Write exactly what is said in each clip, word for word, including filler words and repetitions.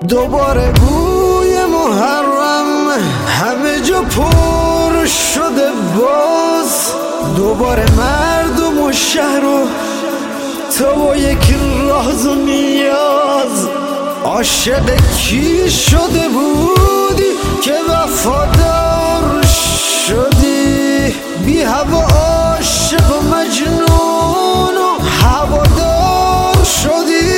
دوباره بوی محرم همه جا پر شده باز، دوباره مردم و شهر و تو با یک راز و نیاز. عاشق کی شده بودی که وفادار شدی؟ بی هوا عاشق و مجنون و هوادار شدی.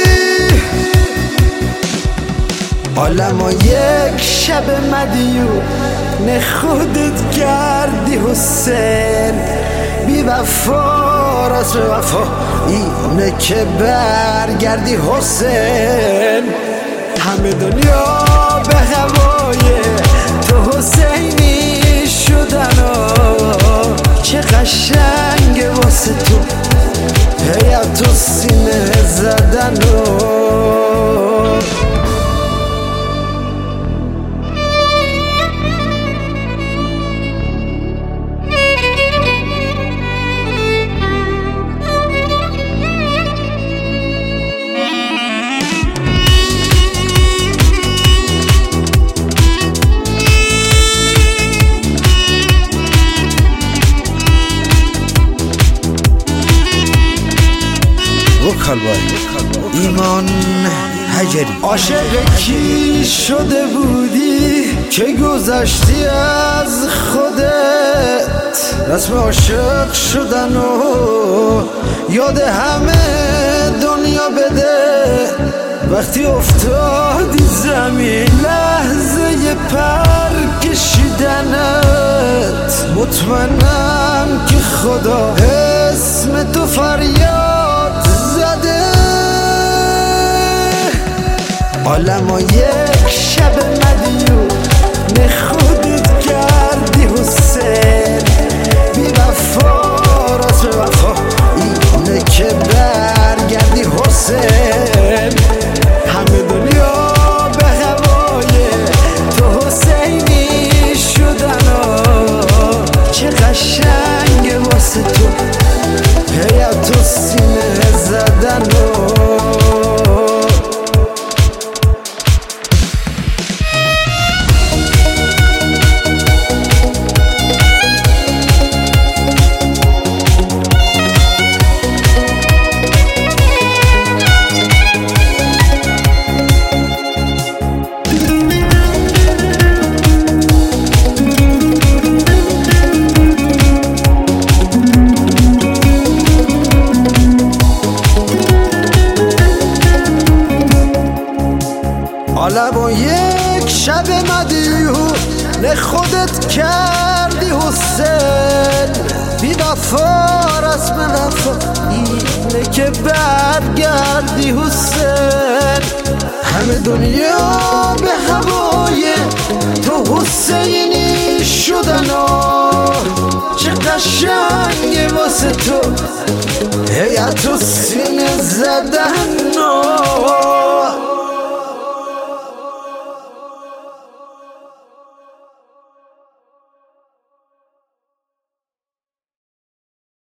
عالمو یک شب مدیون خودت کردی حسین، بی وفا راست به وفا اینه که برگردی حسین. همه دنیا به هوای تو حسینی شدن و چه قشنگه واسه تو هیات و سینه زدن و ایمان حجری. عاشق کی شده بودی که گذشتی از خودت؟ رسم عاشق شدن و یاد همه دنیا بده. وقتی افتادی زمین لحظه پر کشیدنت، مطمئنم که خدا اسم تو فریاد زده. عالمو یک شب مدیون خودت کردی حسین، بی وفا راست به وفا اینه که برگردی حسین. همه دنیا به هوای تو حسینی شدن و چه قشنگه واسه تو هیات و سینه زدن و عالمو یک شب مدیون خودت کردی حسین، بی وفا رسم وفا اینه که برگردی حسین. همه دنیا به هوای تو حسینی شدن و چه قشنگه واسه تو هیات و سینه زدن و